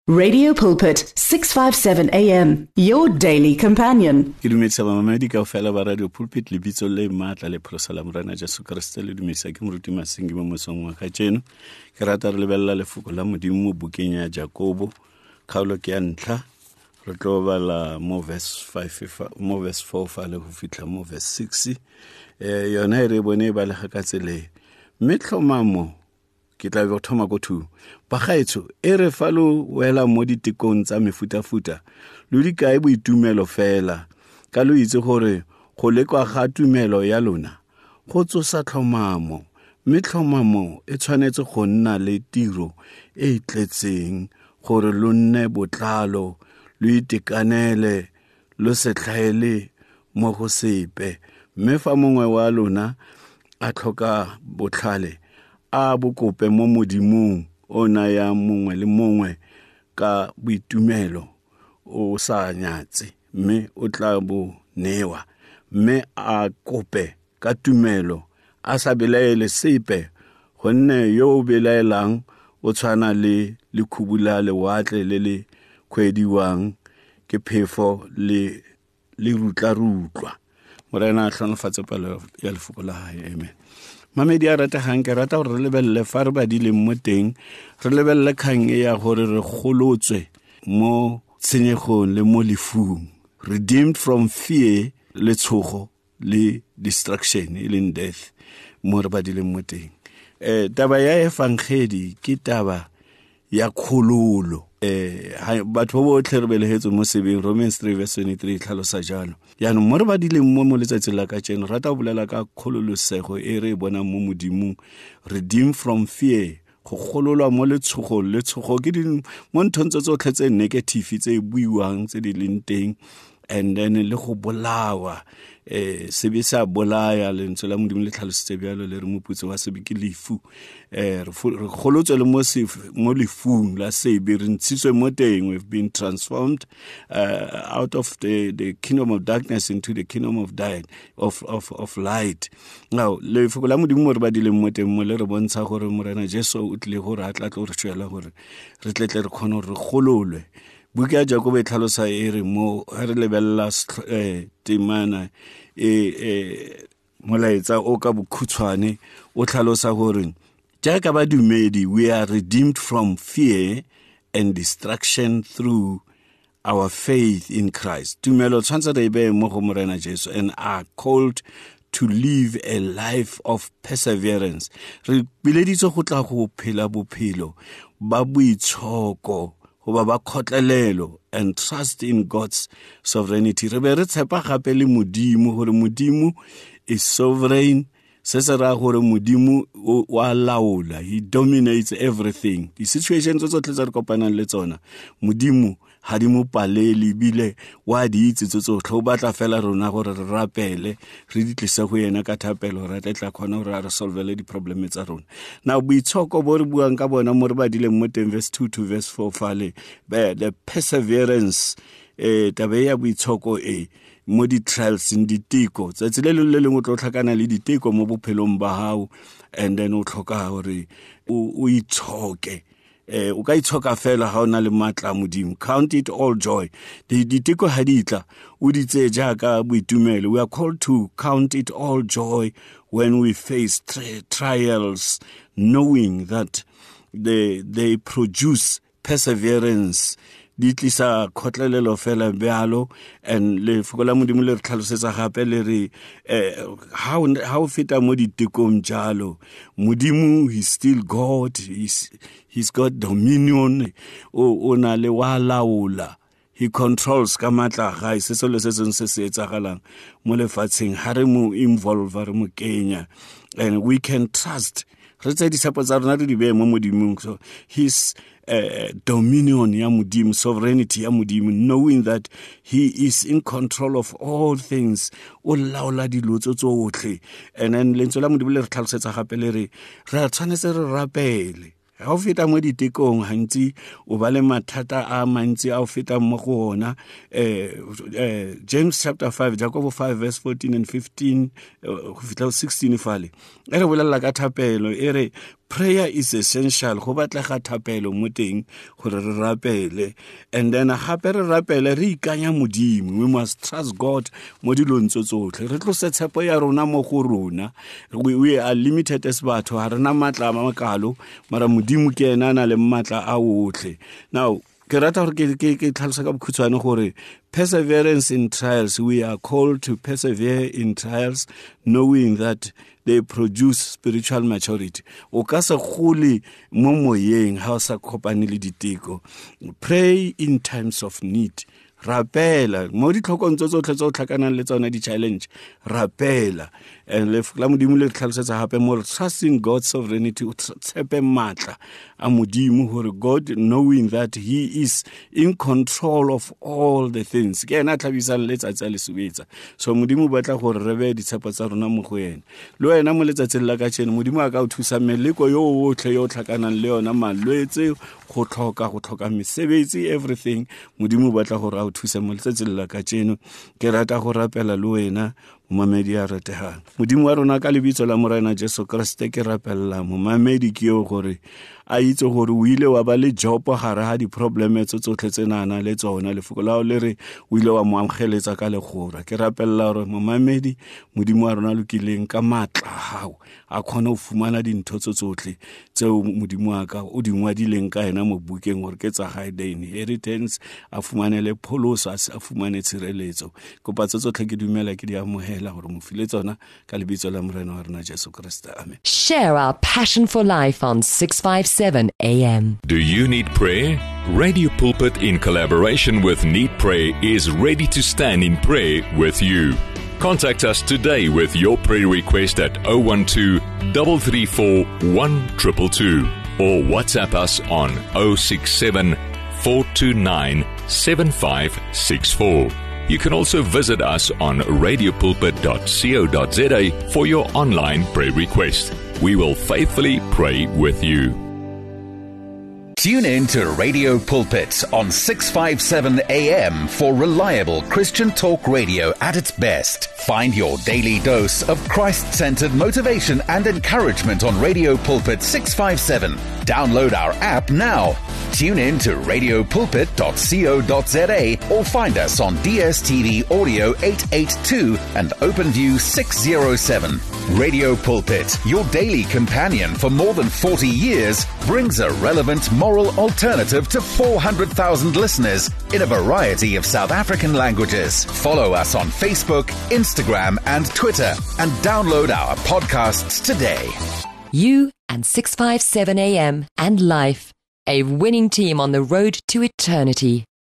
Radio Pulpit, 657 AM, your daily companion. Ke dumedisa mamamedi kaofela ba Radio Pulpit lebitso le matla le pholosa la Morena Jesu Kriste le dumedisa ke moruti Masengi mo mosong wa kajeno. Ke rata re lebella lefoko la Modimo mo bukeng ya Jakobo kgaolo ke ya ntlha re tlo bala mo verse 4 fa le go fitla mo verse 6 yona re bone ba le ga tsele mme tlhomamo ke tla go thoma go thu bagaetso e re falo wela mo ditekong tsa mefutafuta lo di kae boitumelo fela ka lo itse gore go lekwa ga tumelo ya lona go tsosa tlhomamo mme tlhomamo e tshwanetse go nna le tiro e tletseng gore lo nne botlalo lo itekanele lo se tlhaele mo go sepe mme fa mongwe wa lona a tlhoka botlhale a bokope mo modimong ona ya mongwe le mongwe ka boitumelo o sa nyatse mme o tla bo newa mme a kope ka tumelo a sa belaele sepe gonne yo o belaelang o tshwana le khubula le watle le khwediwang ke phefo le rutla morena a tlhonofatse palo ya lefoko la hae amen. Mamedi a rata hang ke rata gore re lebelle fa re badile mo teng re lebelle kgang e ya gore re golotswe mo tshenyegong le mo lefung, redeemed from fear le tshogo le destruction in death mo re badile mo teng. Taba ya evangeli ke taba ya khololo batho bo botlhe re belegetswe mo sebeng Romans 3:23 tlhalosa jalo yaanong mo re badileng mo letsatsi la ka tseno rata go bolela ka khololosego e re bona mo modimong, redeemed from fear go gololwa mo letshogo ke di mo nthong tsotlhe tse negative tse buiwang tse di leng teng and then le go bolawa se be sa bolaya le ntse la modimo le tlhalositse bjalo le re moputso wa se ke lefu re golotswe le mo lefung la sebe re ntshitswe mo teng. We've been transformed out of the kingdom of darkness into the kingdom of light. Now le foko la modimo mo re badile mo teng mo le re bontsha gore morena Jesu o tle go re atla tlo re tshwela gore re tletle re khone re gololwe. Buka ya Jakobo e tlhalosa e re mo re lebella temana molaetsa o ka bokhutshwane o tlhalosa gore jaaka ba dumedi we are redeemed from fear and destruction through our faith in Christ. Tumelo tshwantse re be mo go morena Jesu and are called to live a life of perseverance. Re bileditswe go tla go phela bophelo ba boitshoko goba ba khotlelelo and trust in God's sovereignty. Re be re tshepa gape le modimo gore modimo is sovereign, se se ra gore modimo wa laola, he dominates everything. Di situations tsotlhe tse re kopanang le tsona modimo ha di mo palele bile wa di itse tsotlhe o batla fela rona gore re rapele re di tlisa go yena ka thapelo re tla khona gore re solve le di problem tsa rona. Now boitshoko bo re buang ka bona mo re badile mo teng verse 2 to verse 4 fale the perseverance tabe ya boitshoko mo di trials in ditiko tse le lengwe tlo tlhakana le ditiko mo bophelong ba hao and then o tlhoka gore o itshoke o ka itshoka fela ha ona le matla modimo. Count it all joy. Ditiko ha ditla o ditse jaaka boitumelo. We are called to count it all joy when we face trials, knowing that they produce perseverance. Di tlisa khotlelelo fela bealo and le fokola modimo le re tlhalosetsa gape le re ha o feta mo ditekong jalo modimo he's still God, he's got dominion o na le wa laola, he controls ka matla ga se selo se se etsagalang mo lefatsheng ha re mo involve re mo kenya and we can trust re tse di support tsa rona di be mo modimong. So his dominion ya modimo, sovereignty ya modimo, knowing that he is in control of all things, o laola dilo tsotlhe. And then lentswe la modimo le re tlhalosetsa gape le re tshwanetse re rapele ha o feta mo ditekong hantsi o ba le mathata a mantsi a o feta mo go ona. James chapter 5 Jacob 5 verse 14 and 15 go fitla 16 fale re bolela ka thapelo e re prayer is essential. Go batlega thapelo mo teng gore re rapele, and then gape re rapele re ikanya modimo. We must trust God mo dilong tsotlhe. Re tlose tshepo ya rona mo go rona. We are limited as batho, ha rena matla a makalo, mara modimo ke ena na le matla a otlhe. Now ke rata gore ke tlhalosa ka bokhutshwane gore perseverance in trials, we are called to persevere in trials, knowing that they produce spiritual maturity. O ka se gole mo moyeng ha o sa kopane le diteko. Pray in times of need. Rapela mo ditlhokong tsotlhe tse o tlhakanang le tsona di-challenge. Rapela. And le modimo le tlhalosetsa hape more trusting God's sovereignty, tshepe matla a modimo gore God, knowing that he is in control of all the things. Ke ena tlhabisang letsatsi le subetsa. So modimo batla gore re be ditshepo tsa rona mo go ena. Le wena mo letsatsing la ka tshene modimo a ka o thusa meleko yo otlhe yo tlhakanang le yona, malwetse, go tlhoka mesebetsi, everything. Modimo batla gore a o thusa mo letsatsing la ka tshene. Ke rata go rapela le wena momamedi a ratehang. Modimo wa rona ka lebitso la Morena Jesu Kriste ke rapella momamedi ke yo gore a itse gore o ile wa ba le jopo gare ha di-probleme tsotlhe tsenana le tsona. Lefoko lao le re o ile wa mo amogeletsa ka legora. Ke rapella gore momamedi modimo wa rona lokileng ka matla hao a khona o fumana dintho tsotlhe tseo modimo wa ka o di ngwadileng ka ena mo bukeng gore ke tsa gae, the inheritance, a fumane le pholoso, a fumane tshireletso. Kopa tsotlhe ke dumela ke di amohela gore mo file tsona ka lebitso la Morena wa rona Jesu Kriste. Amen. Share our passion for life on 657 AM. Do you need prayer? Radio Pulpit, in collaboration with Need Pray, is ready to stand in prayer with you. Contact us today with your prayer request at 012 334 1222 or WhatsApp us on 067 429 7564. You can also visit us on radiopulpit.co.za for your online prayer request. We will faithfully pray with you. Tune in to Radio Pulpit on 657 AM for reliable Christian talk radio at its best. Find your daily dose of Christ-centered motivation and encouragement on Radio Pulpit 657. Download our app now. Tune in to radiopulpit.co.za or find us on DSTV Audio 882 and OpenView 607. Radio Pulpit, your daily companion for more than 40 years, brings a relevant moral alternative to 400,000 listeners in a variety of South African languages. Follow us on Facebook, Instagram, and Twitter, and download our podcasts today. You and 657 AM and Life, a winning team on the road to eternity.